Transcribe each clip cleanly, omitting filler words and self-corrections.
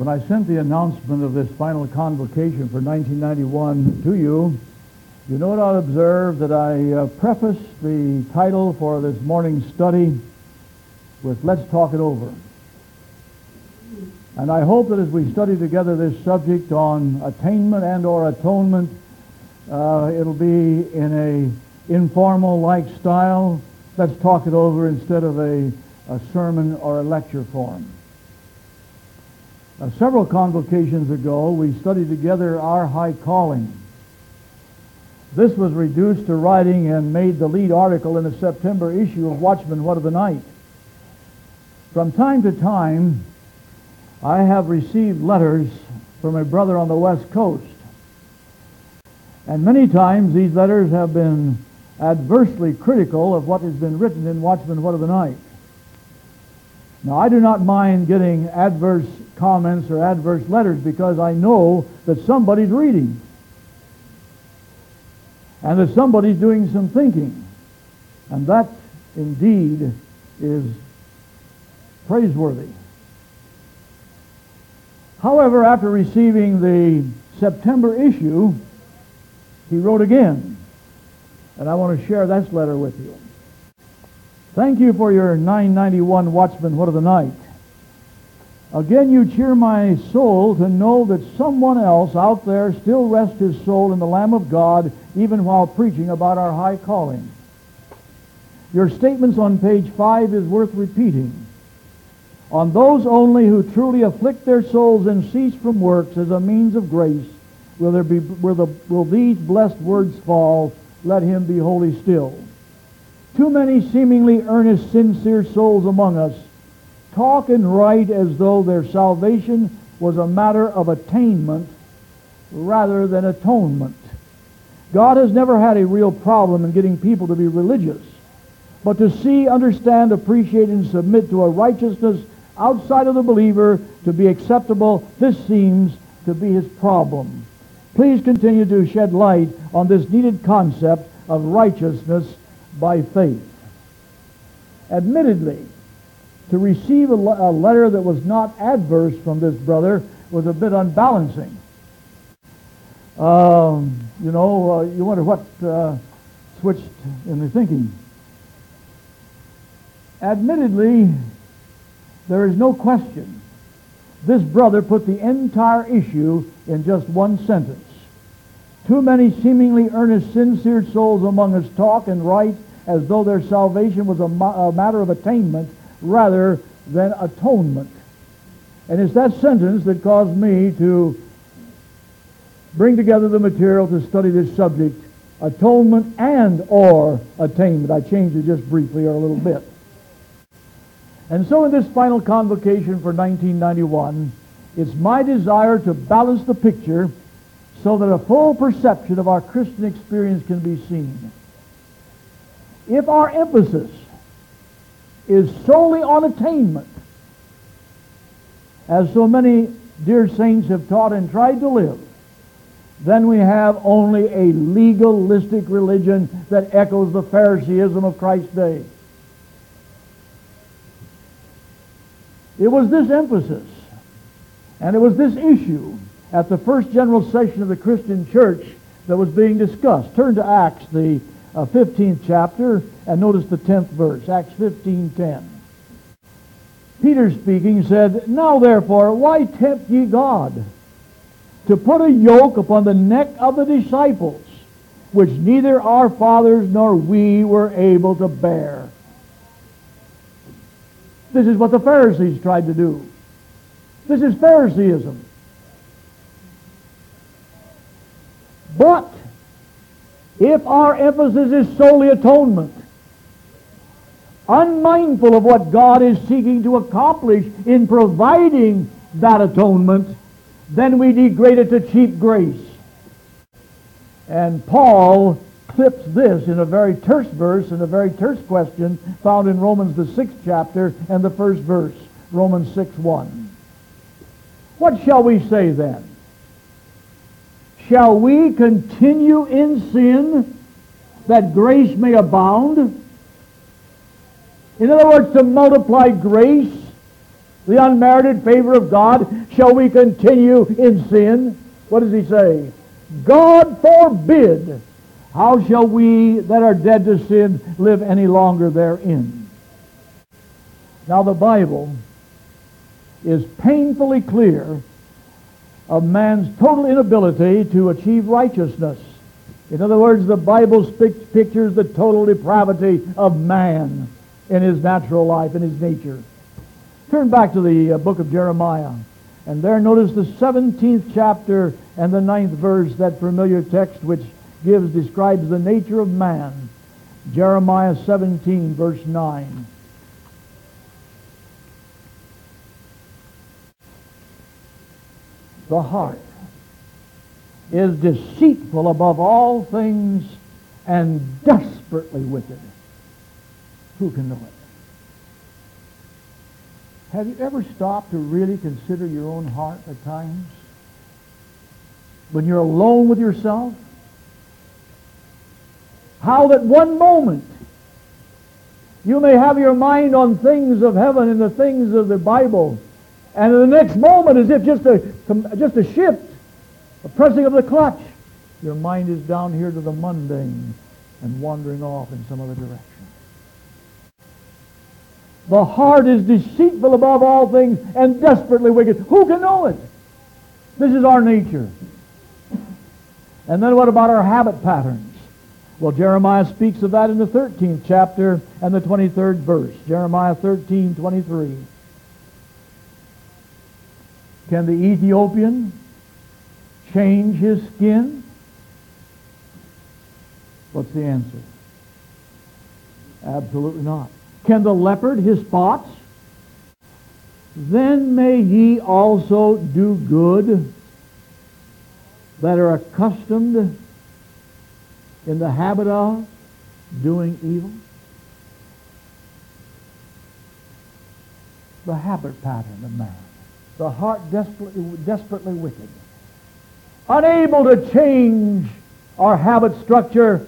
When I sent the announcement of this final convocation for 1991 to you, you no doubt observed that I prefaced the title for this morning's study with "Let's Talk It Over." And I hope that as we study together this subject on attainment and or atonement, it'll be in a informal-like style. Let's talk it over instead of a sermon or a lecture form. Several convocations ago, we studied together our high calling. This was reduced to writing and made the lead article in the September issue of Watchman What of the Night. From time to time, I have received letters from a brother on the West Coast. And many times these letters have been adversely critical of what has been written in Watchman What of the Night. Now, I do not mind getting adverse comments or adverse letters because I know that somebody's reading and that somebody's doing some thinking. And that, indeed, is praiseworthy. However, after receiving the September issue, he wrote again, and I want to share that letter with you. Thank you for your 991 Watchman What of the Night. Again, you cheer my soul to know that someone else out there still rests his soul in the Lamb of God, even while preaching about our high calling. Your statements on page 5 is worth repeating. On those only who truly afflict their souls and cease from works as a means of grace will these blessed words fall, let him be holy still. Too many seemingly earnest, sincere souls among us talk and write as though their salvation was a matter of attainment rather than atonement. God has never had a real problem in getting people to be religious, but to see, understand, appreciate, and submit to a righteousness outside of the believer to be acceptable, this seems to be his problem. Please continue to shed light on this needed concept of righteousness by faith. Admittedly, to receive a letter that was not adverse from this brother was a bit unbalancing. You wonder what switched in the thinking. Admittedly, there is no question this brother put the entire issue in just one sentence. Too many seemingly earnest, sincere souls among us talk and write as though their salvation was a matter of attainment rather than atonement. And it's that sentence that caused me to bring together the material to study this subject, atonement and or attainment. I changed it just briefly or a little bit. And so in this final convocation for 1991, it's my desire to balance the picture so that a full perception of our Christian experience can be seen. If our emphasis is solely on attainment, as so many dear saints have taught and tried to live, then we have only a legalistic religion that echoes the Phariseeism of Christ's day. It was this emphasis, and it was this issue at the first general session of the Christian church that was being discussed. Turn to Acts, the 15th chapter, and notice the 10th verse, Acts 15:10. Peter speaking said, "Now therefore, why tempt ye God to put a yoke upon the neck of the disciples, which neither our fathers nor we were able to bear?" This is what the Pharisees tried to do. This is Phariseeism. But if our emphasis is solely atonement, unmindful of what God is seeking to accomplish in providing that atonement, then we degrade it to cheap grace. And Paul clips this in a very terse verse and a very terse question found in Romans the 6th chapter and the first verse, Romans 6:1. What shall we say then? Shall we continue in sin that grace may abound? In other words, to multiply grace, the unmerited favor of God, shall we continue in sin? What does he say? God forbid. How shall we that are dead to sin live any longer therein? Now the Bible is painfully clear of man's total inability to achieve righteousness. In other words, the Bible pictures the total depravity of man in his natural life, in his nature. Turn back to the book of Jeremiah, and there notice the 17th chapter and the 9th verse, that familiar text which describes the nature of man. Jeremiah 17, verse 9. The heart is deceitful above all things and desperately wicked. Who can know it? Have you ever stopped to really consider your own heart at times? When you're alone with yourself? How that one moment you may have your mind on things of heaven and the things of the Bible, and in the next moment, as if just a shift, a pressing of the clutch, your mind is down here to the mundane and wandering off in some other direction. The heart is deceitful above all things and desperately wicked. Who can know it? This is our nature. And then what about our habit patterns? Well, Jeremiah speaks of that in the 13th chapter and the 23rd verse. Jeremiah 13, 23. Can the Ethiopian change his skin? What's the answer? Absolutely not. Can the leopard his spots? Then may ye also do good that are accustomed in the habit of doing evil. The habit pattern of man. The heart desperately wicked. Unable to change our habit structure,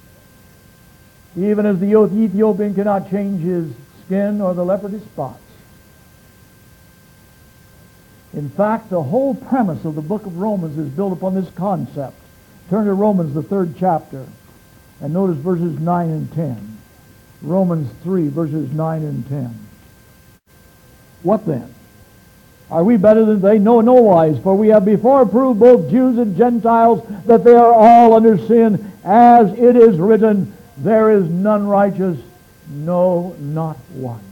even as the Ethiopian cannot change his skin or the leopard his spots. In fact, the whole premise of the book of Romans is built upon this concept. Turn to Romans, the 3rd chapter, and notice verses 9 and 10. Romans 3, verses 9 and 10. What then? Are we better than they? No, no wise. For we have before proved both Jews and Gentiles that they are all under sin, as it is written, there is none righteous, no, not one.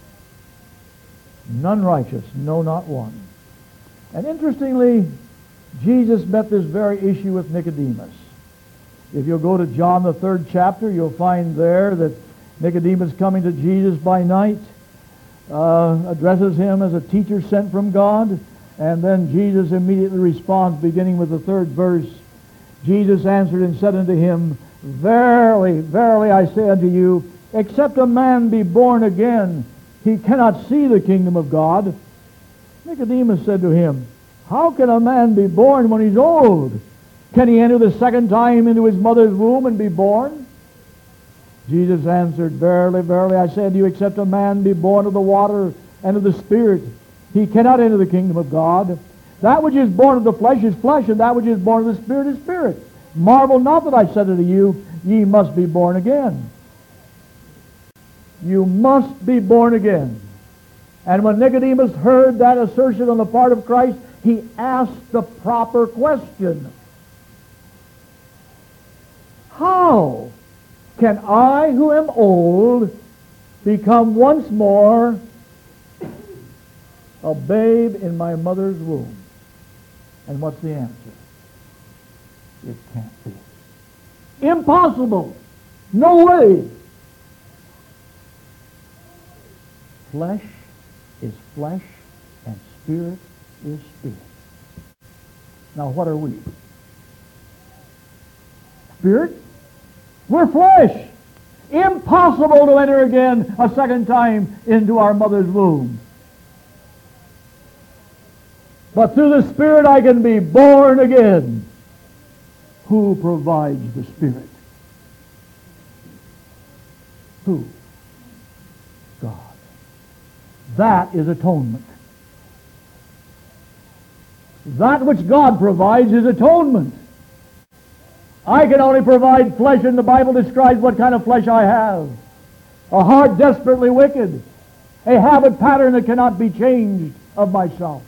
None righteous, no, not one. And interestingly, Jesus met this very issue with Nicodemus. If you'll go to John, the 3rd chapter, you'll find there that Nicodemus, coming to Jesus by night, addresses him as a teacher sent from God, and then Jesus immediately responds, beginning with the 3rd verse. Jesus answered and said unto him, Verily, verily, I say unto you, except a man be born again, he cannot see the kingdom of God. Nicodemus said to him, How can a man be born when he's old? Can he enter the second time into his mother's womb and be born? Jesus answered, Verily, verily, I say unto you, except a man be born of the water and of the Spirit, he cannot enter the kingdom of God. That which is born of the flesh is flesh, and that which is born of the Spirit is spirit. Marvel not that I said unto you, ye must be born again. You must be born again. And when Nicodemus heard that assertion on the part of Christ, he asked the proper question. How can I, who am old, become once more a babe in my mother's womb? And what's the answer? It can't be. Impossible. No way. Flesh is flesh and spirit is spirit. Now what are we? Spirit? We're flesh. Impossible to enter again a second time into our mother's womb. But through the Spirit I can be born again. Who provides the Spirit? Who? God. That is atonement. That which God provides is atonement. I can only provide flesh, and the Bible describes what kind of flesh I have. A heart desperately wicked. A habit pattern that cannot be changed of myself.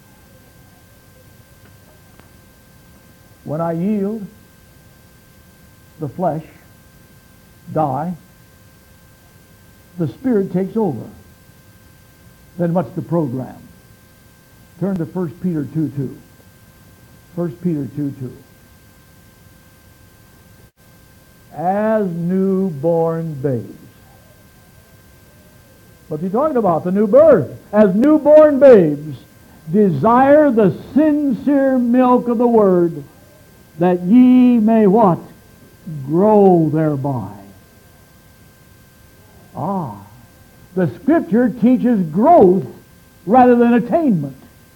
When I yield, the flesh die, the Spirit takes over. Then what's the program? Turn to 1 Peter 2:2. 1 Peter 2:2. As newborn babes. What's he talking about? The new birth. As newborn babes, desire the sincere milk of the Word, that ye may what? Grow thereby. The Scripture teaches growth rather than attainment.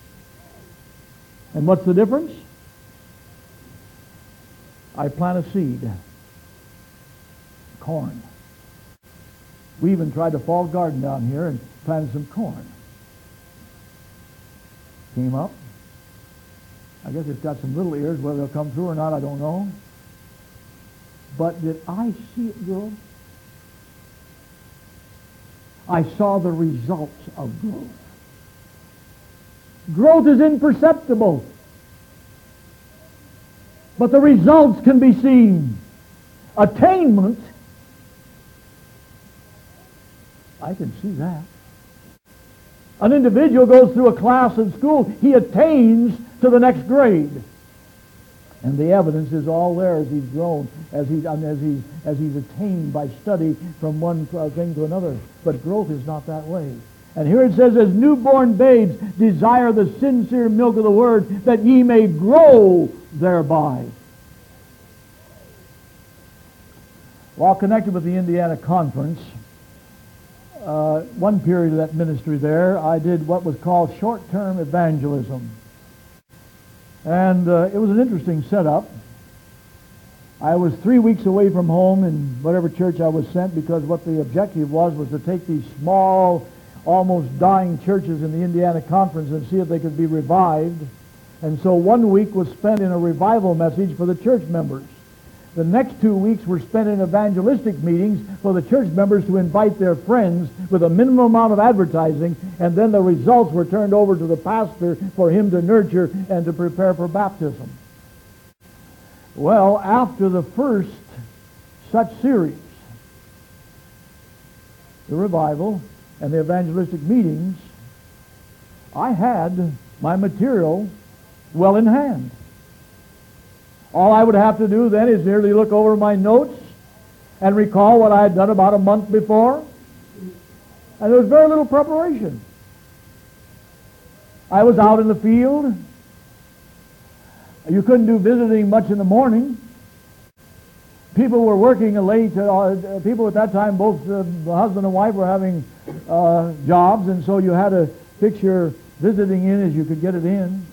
And what's the difference? I plant a seed. Corn. We even tried a fall garden down here and planted some corn. Came up. I guess it's got some little ears. Whether they'll come through or not, I don't know. But did I see it grow? I saw the results of growth. Growth is imperceptible, but the results can be seen. Attainment, I can see that. An individual goes through a class in school, he attains to the next grade. And the evidence is all there as he's grown, as he's attained by study from one thing to another. But growth is not that way. And here it says, as newborn babes, desire the sincere milk of the Word, that ye may grow thereby. While connected with the Indiana Conference, one period of that ministry there, I did what was called short-term evangelism. And it was an interesting setup. I was 3 weeks away from home in whatever church I was sent, because what the objective was to take these small, almost dying churches in the Indiana Conference and see if they could be revived. And so 1 week was spent in a revival message for the church members. The next 2 weeks were spent in evangelistic meetings for the church members to invite their friends with a minimum amount of advertising, and then the results were turned over to the pastor for him to nurture and to prepare for baptism. Well, after the first such series, the revival and the evangelistic meetings, I had my material well in hand. All I would have to do then is merely look over my notes and recall what I had done about a month before. And there was very little preparation. I was out in the field. You couldn't do visiting much in the morning. People were working late. People at that time, both the husband and wife were having jobs, and so you had to fix your visiting in as you could get it in.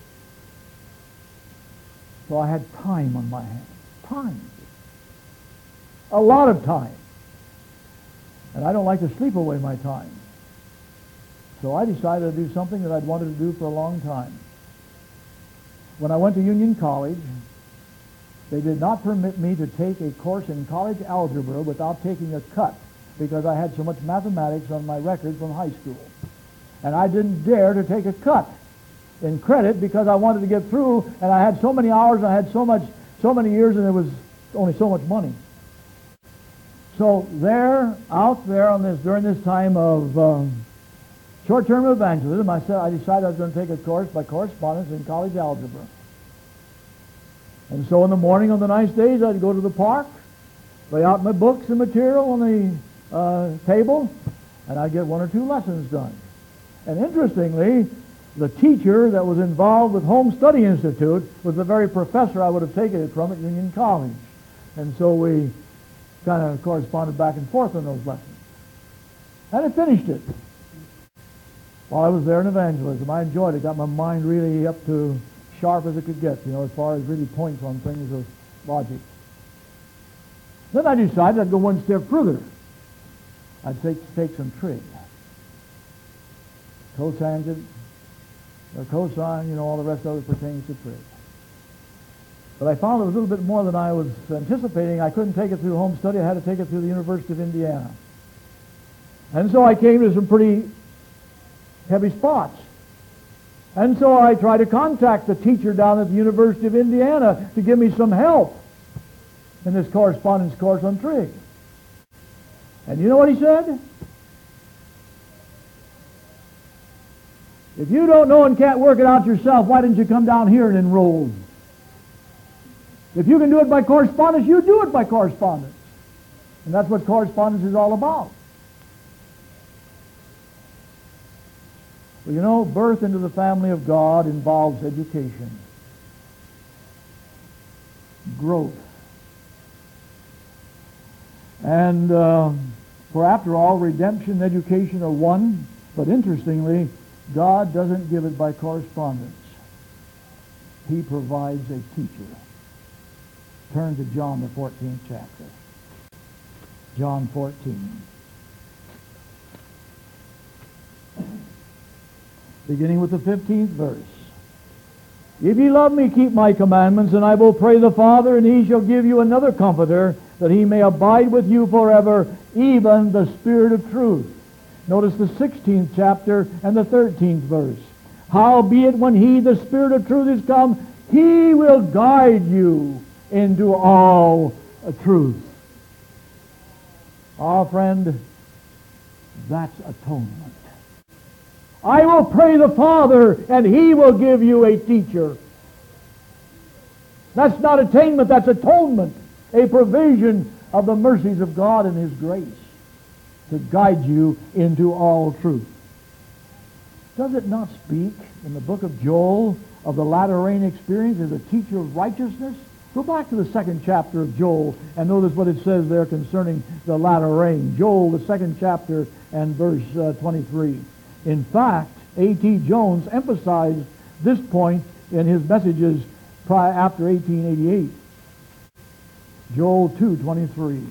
So I had time on my hands. Time. A lot of time. And I don't like to sleep away my time. So I decided to do something that I'd wanted to do for a long time. When I went to Union College, they did not permit me to take a course in college algebra without taking a cut, because I had so much mathematics on my record from high school. And I didn't dare to take a cut in credit, because I wanted to get through, and I had so many hours, and I had so many years, and there was only so much money. So out there during this time of short-term evangelism, I decided I was going to take a course by correspondence in college algebra. And so in the morning on the nice days, I'd go to the park, lay out my books and material on the table, and I'd get 1 or 2 lessons done. And interestingly, the teacher that was involved with Home Study Institute was the very professor I would have taken it from at Union College. And so we kind of corresponded back and forth on those lessons. And I finished it. While I was there in evangelism, I enjoyed it. Got my mind really up to sharp as it could get, as far as really points on things of logic. Then I decided I'd go one step further. I'd take some trig. Cotangent, cosine, all the rest of it pertains to trig. But I found it was a little bit more than I was anticipating. I couldn't take it through home study. I had to take it through the University of Indiana. And so I came to some pretty heavy spots. And so I tried to contact the teacher down at the University of Indiana to give me some help in this correspondence course on trig. And you know what he said? If you don't know and can't work it out yourself, why didn't you come down here and enroll? If you can do it by correspondence, you do it by correspondence. And that's what correspondence is all about. Well, birth into the family of God involves education, growth. And for after all, redemption and education are one, but interestingly, God doesn't give it by correspondence. He provides a teacher. Turn to John, the 14th chapter. John 14. Beginning with the 15th verse. If ye love me, keep my commandments, and I will pray the Father, and he shall give you another Comforter, that he may abide with you forever, even the Spirit of truth. Notice the 16th chapter and the 13th verse. Howbeit when he, the Spirit of truth, is come, he will guide you into all truth. Ah, friend, that's atonement. I will pray the Father, and he will give you a teacher. That's not attainment, that's atonement. A provision of the mercies of God and his grace to guide you into all truth. Does it not speak in the book of Joel of the latter rain experience as a teacher of righteousness? Go back to the 2nd chapter of Joel and notice what it says there concerning the latter rain. Joel, the 2nd chapter and verse 23. In fact, A.T. Jones emphasized this point in his messages after 1888. Joel 2:23.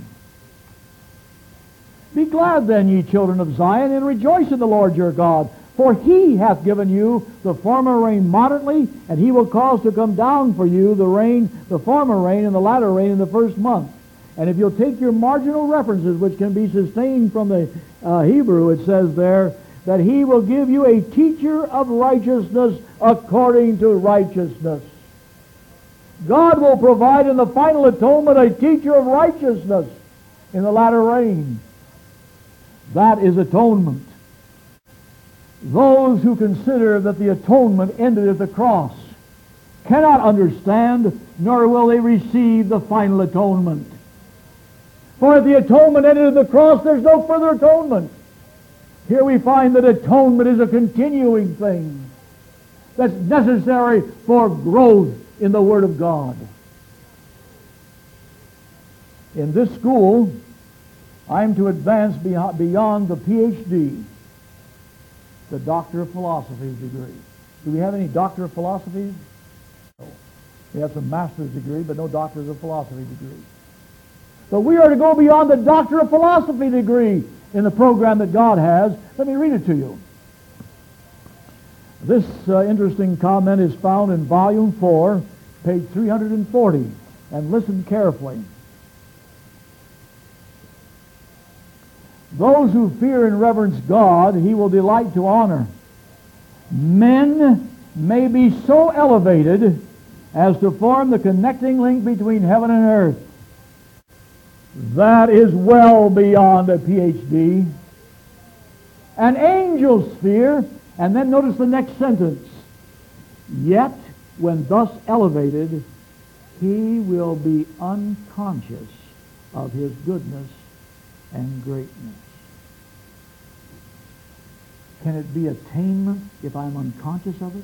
Be glad then, ye children of Zion, and rejoice in the Lord your God, for he hath given you the former rain moderately, and he will cause to come down for you the rain, the former rain and the latter rain in the first month. And if you'll take your marginal references, which can be sustained from the Hebrew, it says there, that he will give you a teacher of righteousness according to righteousness. God will provide in the final atonement a teacher of righteousness in the latter rain. That is atonement. Those who consider that the atonement ended at the cross cannot understand, nor will they receive the final atonement. For if the atonement ended at the cross, there's no further atonement. Here we find that atonement is a continuing thing that's necessary for growth in the Word of God. In this school, I'm to advance beyond the Ph.D., the Doctor of Philosophy degree. Do we have any Doctor of Philosophy? No. We have some Master's degree, but no Doctors of Philosophy degree. But we are to go beyond the Doctor of Philosophy degree in the program that God has. Let me read it to you. This interesting comment is found in Volume 4, page 340, and listen carefully. Those who fear and reverence God, he will delight to honor. Men may be so elevated as to form the connecting link between heaven and earth. That is well beyond a Ph.D. An angel's fear, and then notice the next sentence. Yet, when thus elevated, he will be unconscious of his goodness and greatness. Can it be attainment if I'm unconscious of it?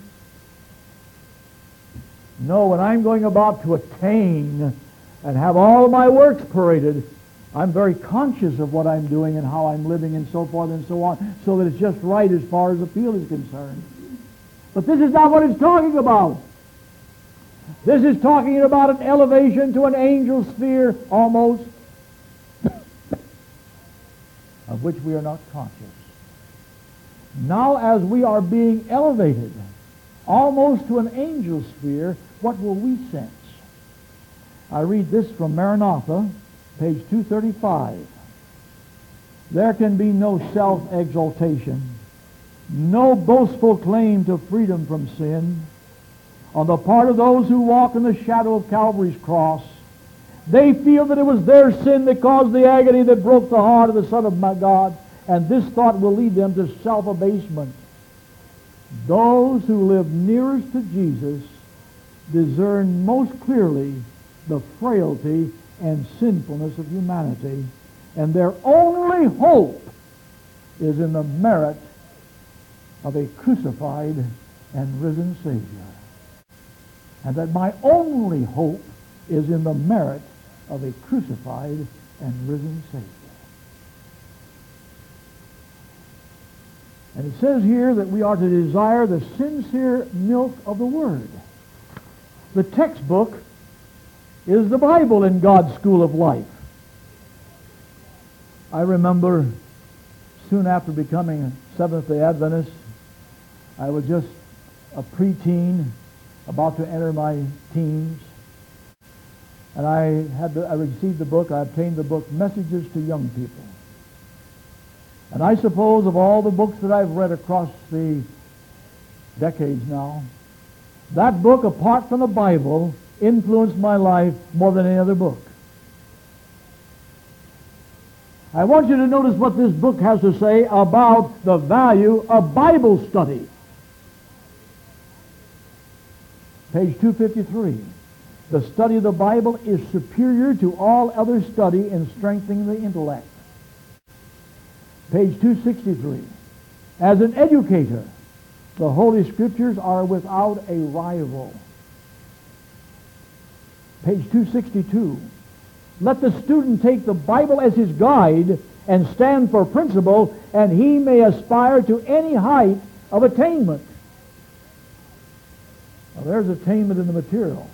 No, when I'm going about to attain and have all of my works paraded, I'm very conscious of what I'm doing and how I'm living and so forth and so on, so that it's just right as far as the field is concerned. But this is not what it's talking about. This is talking about an elevation to an angel sphere, almost, of which we are not conscious. Now, as we are being elevated almost to an angel sphere, what will we sense? I read this from Maranatha, page 235. There can be no self-exaltation, no boastful claim to freedom from sin on the part of those who walk in the shadow of Calvary's cross. They feel that it was their sin that caused the agony that broke the heart of the Son of God, and this thought will lead them to self-abasement. Those who live nearest to Jesus discern most clearly the frailty and sinfulness of humanity, and their only hope is in the merit of a crucified and risen Savior. And that my only hope is in the merit of a crucified and risen Savior. And it says here that we are to desire the sincere milk of the Word. The textbook is the Bible in God's school of life. I remember soon after becoming a Seventh-day Adventist, I was just a preteen, about to enter my teens, and I received the book, I obtained the book, Messages to Young People. And I suppose of all the books that I've read across the decades now, that book, apart from the Bible, influenced my life more than any other book. I want you to notice what this book has to say about the value of Bible study. Page 253. The study of the Bible is superior to all other study in strengthening the intellect. Page 263. As an educator, the Holy Scriptures are without a rival. Page 262. Let the student take the Bible as his guide and stand for principle, and he may aspire to any height of attainment. Now, there's attainment in the material.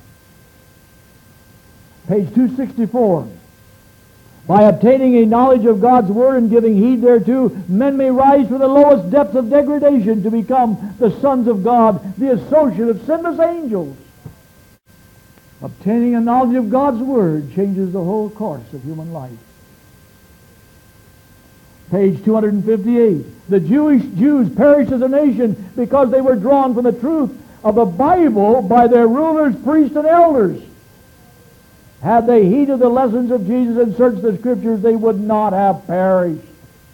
Page 264. By obtaining a knowledge of God's Word and giving heed thereto, men may rise to the lowest depths of degradation to become the sons of God, the associate of sinless angels. Obtaining a knowledge of God's Word changes the whole course of human life. Page 258. The Jews perished as a nation because they were drawn from the truth of the Bible by their rulers, priests, and elders. Had they heeded the lessons of Jesus and searched the Scriptures, they would not have perished.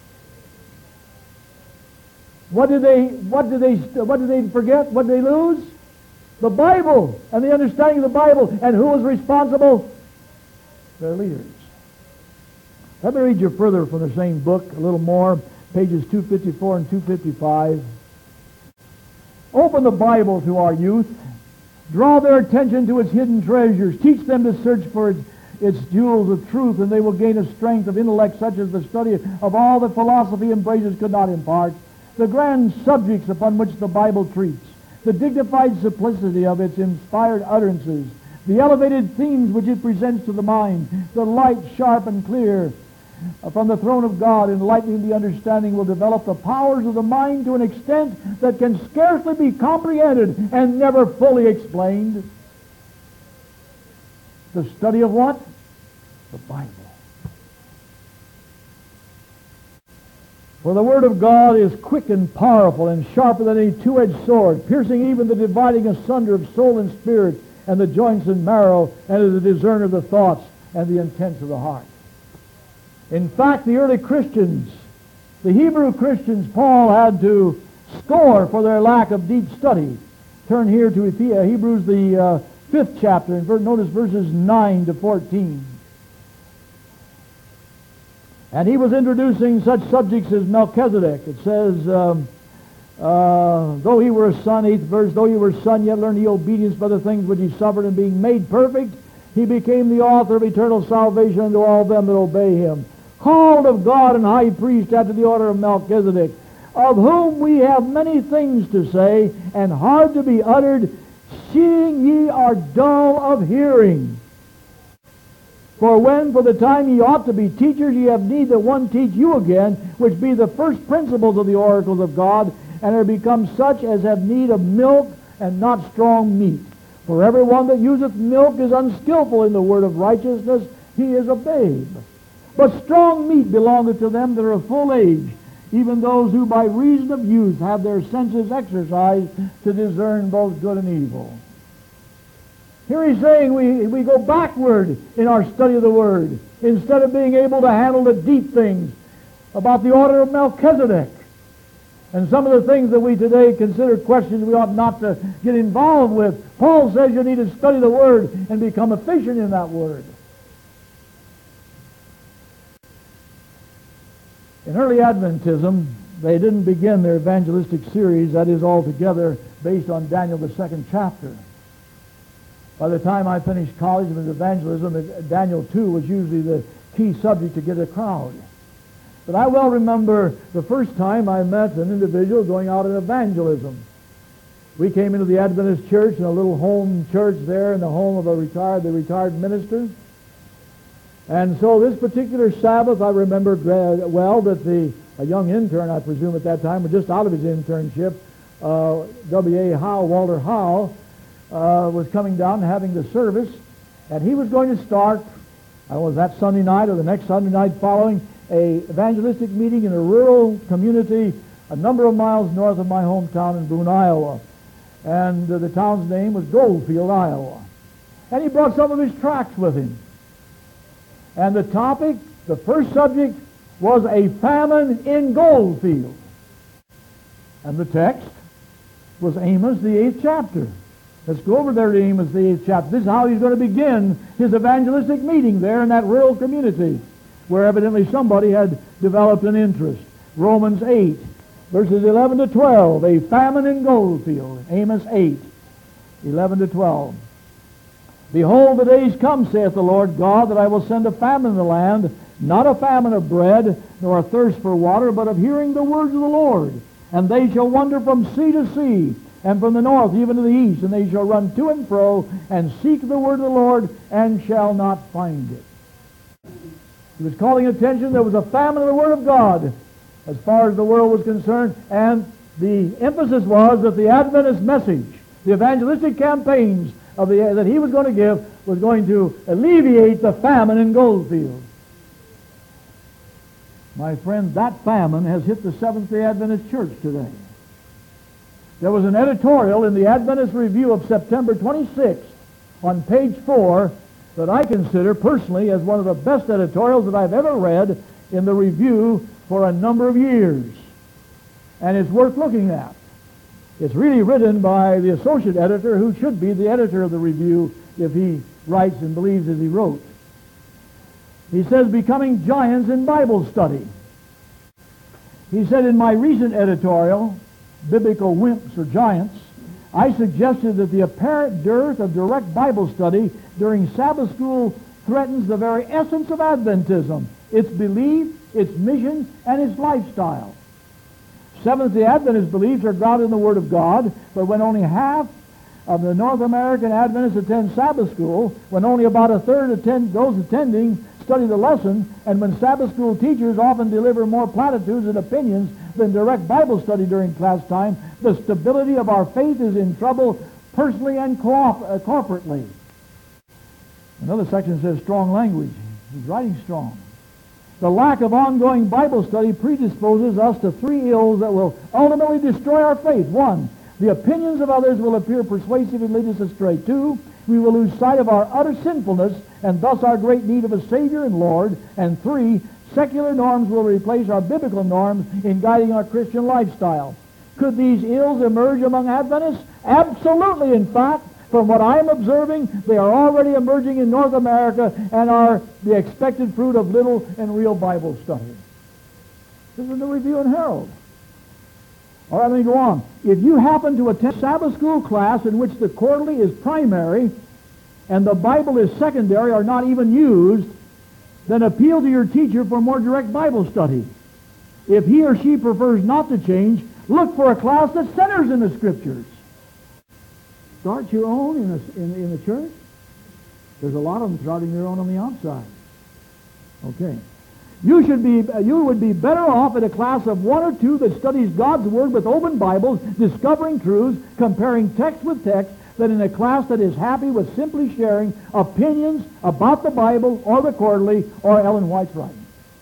What did they forget? What did they lose? The Bible and the understanding of the Bible. And who was responsible? Their leaders. Let me read you further from the same book, a little more, pages 254 and 255. Open the Bible to our youth. Draw their attention to its hidden treasures. Teach them to search for its jewels of truth, and they will gain a strength of intellect such as the study of all that philosophy embraces could not impart. The grand subjects upon which the Bible treats, the dignified simplicity of its inspired utterances, the elevated themes which it presents to the mind, the light, sharp, and clear from the throne of God, enlightening the understanding, will develop the powers of the mind to an extent that can scarcely be comprehended and never fully explained. The study of what? The Bible. For the Word of God is quick and powerful and sharper than any two-edged sword, piercing even the dividing asunder of soul and spirit, and the joints and marrow, and is a discerner of the thoughts and the intents of the heart. In fact, the early Christians, the Hebrew Christians, Paul had to score for their lack of deep study. Turn here to Hebrews, the 5th chapter, and notice verses 9 to 14. And he was introducing such subjects as Melchizedek. It says, though he were a son, 8th verse, though he were a son, yet learned he obedience by the things which he suffered, and being made perfect, he became the author of eternal salvation unto all them that obey him. Called of God and high priest after the order of Melchizedek, of whom we have many things to say, and hard to be uttered, seeing ye are dull of hearing. For when for the time ye ought to be teachers, ye have need that one teach you again, which be the first principles of the oracles of God, and are become such as have need of milk, and not strong meat. For everyone that useth milk is unskillful in the word of righteousness, he is a babe. But strong meat belongeth to them that are of full age, even those who by reason of use have their senses exercised to discern both good and evil. Here he's saying we go backward in our study of the Word, instead of being able to handle the deep things about the order of Melchizedek. And some of the things that we today consider questions we ought not to get involved with. Paul says you need to study the Word and become efficient in that Word. In early Adventism, they didn't begin their evangelistic series, that is altogether based on Daniel the 2nd chapter. By the time I finished college with evangelism, Daniel 2 was usually the key subject to get a crowd. But I well remember the first time I met an individual going out in evangelism. We came into the Adventist church, in a little home church there in the home of the retired minister. And so this particular Sabbath, I remember well that a young intern, I presume at that time, was just out of his internship, W.A. Howe, Walter Howe, was coming down and having the service, and he was going to start, I don't know, was that Sunday night or the next Sunday night following, a evangelistic meeting in a rural community a number of miles north of my hometown in Boone, Iowa. And the town's name was Goldfield, Iowa. And he brought some of his tracts with him. And the topic, the first subject, was a famine in Goldfield. And the text was Amos, the 8th chapter. Let's go over there to Amos, the 8th chapter. This is how he's going to begin his evangelistic meeting there in that rural community, where evidently somebody had developed an interest. Romans 8, verses 11 to 12, a famine in Goldfield. Amos 8, 11 to 12. Behold, the days come, saith the Lord God, that I will send a famine in the land, not a famine of bread, nor a thirst for water, but of hearing the words of the Lord. And they shall wander from sea to sea, and from the north even to the east, and they shall run to and fro, and seek the word of the Lord, and shall not find it. He was calling attention. There was a famine of the Word of God as far as the world was concerned, and the emphasis was that the Adventist message, the evangelistic campaigns that he was going to give, was going to alleviate the famine in Goldfield. My friend, that famine has hit the Seventh-day Adventist Church today. There was an editorial in the Adventist Review of September 26th on page 4 that I consider personally as one of the best editorials that I've ever read in the review for a number of years. And it's worth looking at. It's really written by the associate editor, who should be the editor of the review if he writes and believes as he wrote. He says, becoming giants in Bible study. He said, in my recent editorial, Biblical Wimps or Giants, I suggested that the apparent dearth of direct Bible study during Sabbath school threatens the very essence of Adventism, its belief, its mission, and its lifestyle. Seventh-day Adventist beliefs are grounded in the Word of God, but when only half of the North American Adventists attend Sabbath school, when only about a third those attending study the lesson, and when Sabbath school teachers often deliver more platitudes and opinions than direct Bible study during class time, the stability of our faith is in trouble personally and corporately. Another section says strong language. He's writing strong. The lack of ongoing Bible study predisposes us to three ills that will ultimately destroy our faith. 1, the opinions of others will appear persuasive and lead us astray. 2, we will lose sight of our utter sinfulness and thus our great need of a Savior and Lord. And 3, secular norms will replace our biblical norms in guiding our Christian lifestyle. Could these ills emerge among Adventists? Absolutely. In fact, from what I'm observing, they are already emerging in North America and are the expected fruit of little and real Bible study. This is the Review and Herald. All right, let me go on. If you happen to attend a Sabbath school class in which the quarterly is primary and the Bible is secondary or not even used, then appeal to your teacher for more direct Bible study. If he or she prefers not to change, look for a class that centers in the Scriptures. Start your own in the church. There's a lot of them starting their own on the outside. Okay. You would be better off in a class of one or two that studies God's Word with open Bibles, discovering truths, comparing text with text, than in a class that is happy with simply sharing opinions about the Bible or the Quarterly or Ellen White's writing.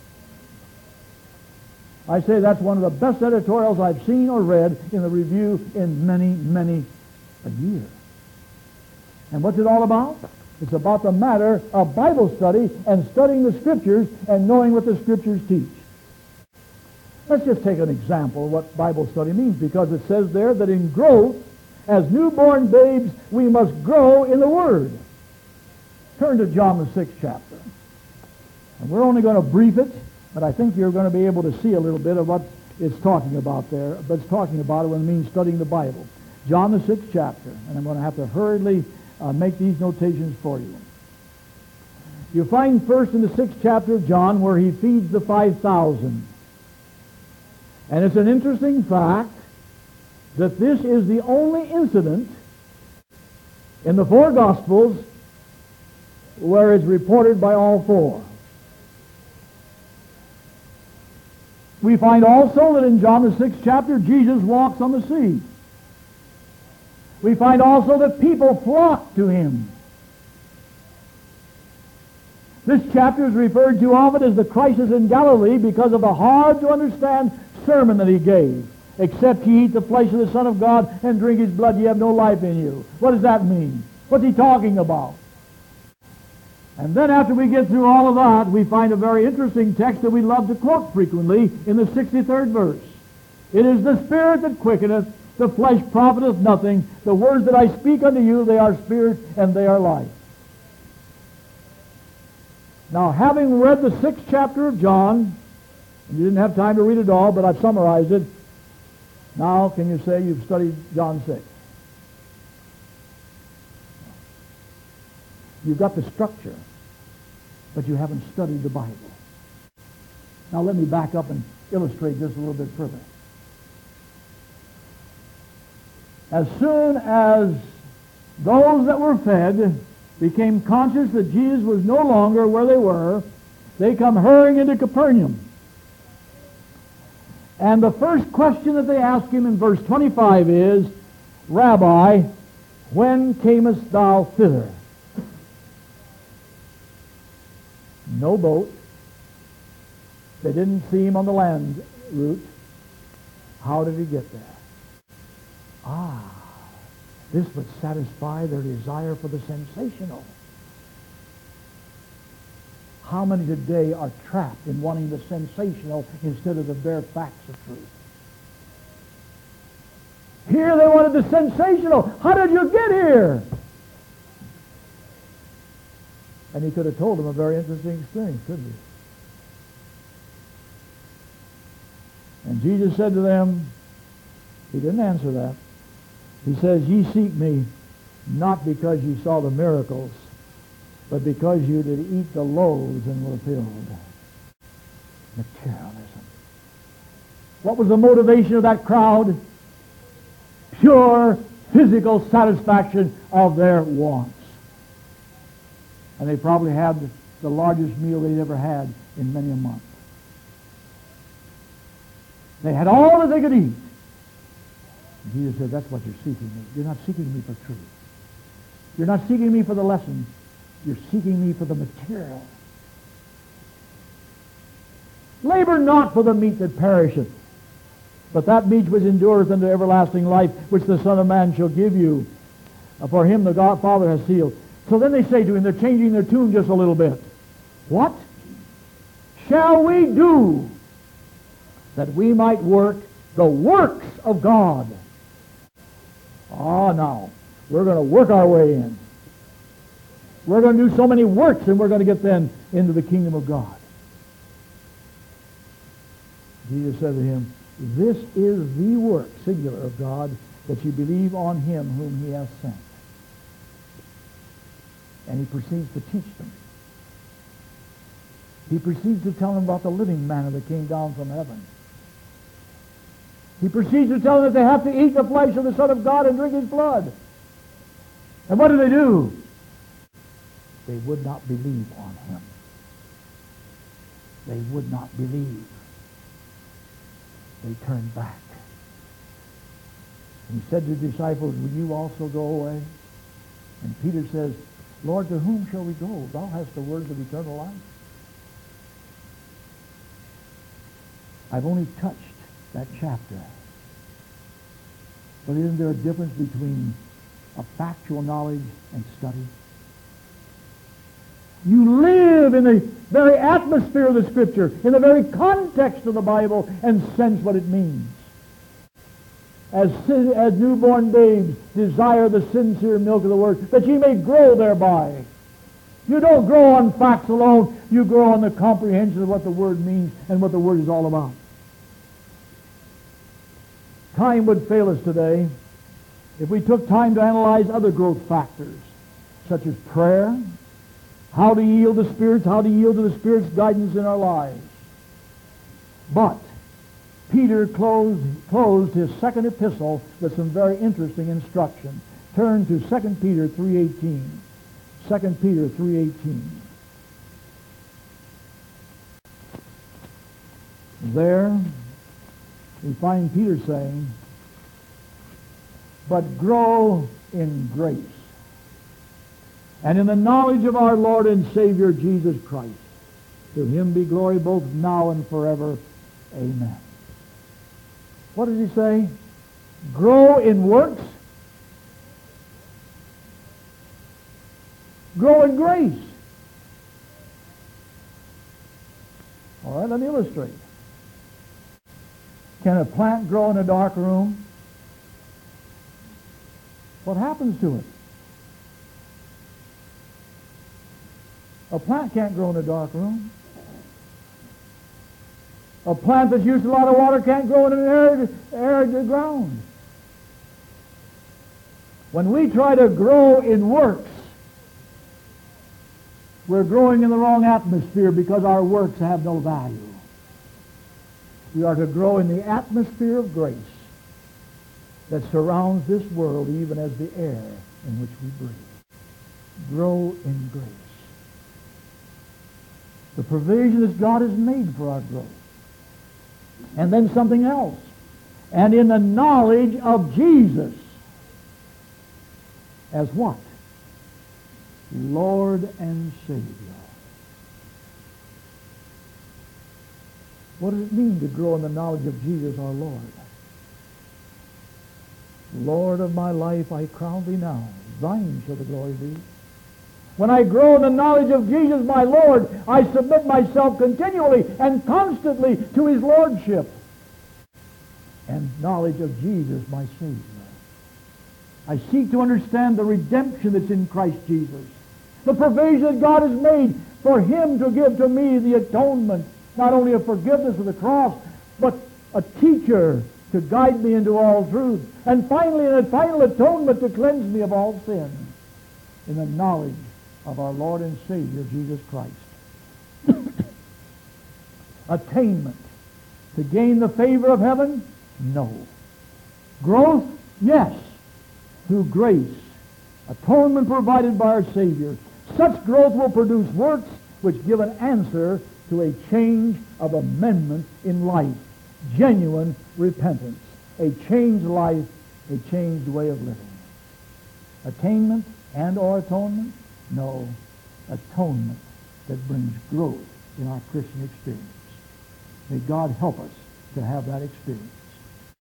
I say that's one of the best editorials I've seen or read in the Review in many, many a year. And what's it all about? It's about the matter of Bible study and studying the Scriptures and knowing what the Scriptures teach. Let's just take an example of what Bible study means, because it says there that in growth, as newborn babes, we must grow in the Word. Turn to John the 6th chapter. And we're only going to brief it, but I think you're going to be able to see a little bit of what it's talking about there. But it's talking about it when it means studying the Bible. John the 6th chapter. And I'm going to have to hurriedly make these notations for you. You find first in the 6th chapter of John where he feeds the 5,000. And it's an interesting fact that this is the only incident in the four Gospels where it's reported by all four. We find also that in John the 6th chapter, Jesus walks on the sea. We find also that people flock to him. This chapter is referred to often as the crisis in Galilee because of the hard-to-understand sermon that he gave. Except ye eat the flesh of the Son of God and drink his blood, ye have no life in you. What does that mean? What's he talking about? And then after we get through all of that, we find a very interesting text that we love to quote frequently in the 63rd verse. It is the Spirit that quickeneth, the flesh profiteth nothing. The words that I speak unto you, they are spirit and they are life. Now, having read the 6th chapter of John, and you didn't have time to read it all, but I've summarized it, now can you say you've studied John 6? You've got the structure, but you haven't studied the Bible. Now let me back up and illustrate this a little bit further. As soon as those that were fed became conscious that Jesus was no longer where they were, they come hurrying into Capernaum. And the first question that they ask him in verse 25 is, Rabbi, when camest thou thither? No boat. They didn't see him on the land route. How did he get there? This would satisfy their desire for the sensational. How many today are trapped in wanting the sensational instead of the bare facts of truth? Here they wanted the sensational. How did you get here? And he could have told them a very interesting experience, couldn't he? And Jesus said to them, he didn't answer that. He says, ye seek me not because you saw the miracles, but because you did eat the loaves and were filled. Materialism. What was the motivation of that crowd? Pure physical satisfaction of their wants. And they probably had the largest meal they'd ever had in many a month. They had all that they could eat. And Jesus said, that's what you're seeking me. You're not seeking me for truth. You're not seeking me for the lesson. You're seeking me for the material. Labor not for the meat that perisheth, but that meat which endureth unto everlasting life, which the Son of Man shall give you. For him the God Father has sealed. So then they say to him, they're changing their tune just a little bit. What shall we do that we might work the works of God? Now, we're going to work our way in. We're going to do so many works, and we're going to get then into the kingdom of God. Jesus said to him, this is the work, singular, of God, that you believe on him whom he hath sent. And he proceeds to teach them. He proceeds to tell them about the living manna that came down from heaven. He proceeds to tell them that they have to eat the flesh of the Son of God and drink his blood. And what do? They would not believe on him. they would not believe. They turned back. And he said to the disciples, will you also go away? And Peter says, Lord, to whom shall we go? Thou hast the words of eternal life. I've only touched that chapter. But isn't there a difference between a factual knowledge and study? You live in the very atmosphere of the Scripture, in the very context of the Bible, and sense what it means. As newborn babes desire the sincere milk of the Word, that ye may grow thereby. You don't grow on facts alone. You grow on the comprehension of what the Word means and what the Word is all about. Time would fail us today if we took time to analyze other growth factors, such as prayer, how to yield to spirits, how to yield to the Spirit's guidance in our lives. But Peter closed his second epistle with some very interesting instruction. Turn to 2 Peter 3:18. 2 Peter 3:18. There we find Peter saying, but grow in grace and in the knowledge of our Lord and Savior Jesus Christ. To him be glory both now and forever. Amen. What does he say? Grow in works. Grow in grace. All right, let me illustrate. Can a plant grow in a dark room? What happens to it? A plant can't grow in a dark room. A plant that's used to a lot of water can't grow in an arid ground. When we try to grow in works, we're growing in the wrong atmosphere because our works have no value. We are to grow in the atmosphere of grace that surrounds this world, even as the air in which we breathe. Grow in grace. The provision that God has made for our growth. And then something else. And in the knowledge of Jesus. As what? Lord and Savior. What does it mean to grow in the knowledge of Jesus our Lord? Lord of my life, I crown thee now. Thine shall the glory be. When I grow in the knowledge of Jesus my Lord, I submit myself continually and constantly to his lordship. And knowledge of Jesus my Savior. I seek to understand the redemption that's in Christ Jesus. The provision that God has made for him to give to me the atonement, not only of forgiveness of the cross, but a teacher to guide me into all truth. And finally, a final atonement to cleanse me of all sin in the knowledge of our Lord and Savior, Jesus Christ. Attainment. To gain the favor of heaven? No. Growth? Yes. Through grace. Atonement provided by our Savior. Such growth will produce works which give an answer to a change of amendment in life. Genuine repentance. A changed life, a changed way of living. Attainment and or atonement? No. Atonement that brings growth in our Christian experience. May God help us to have that experience.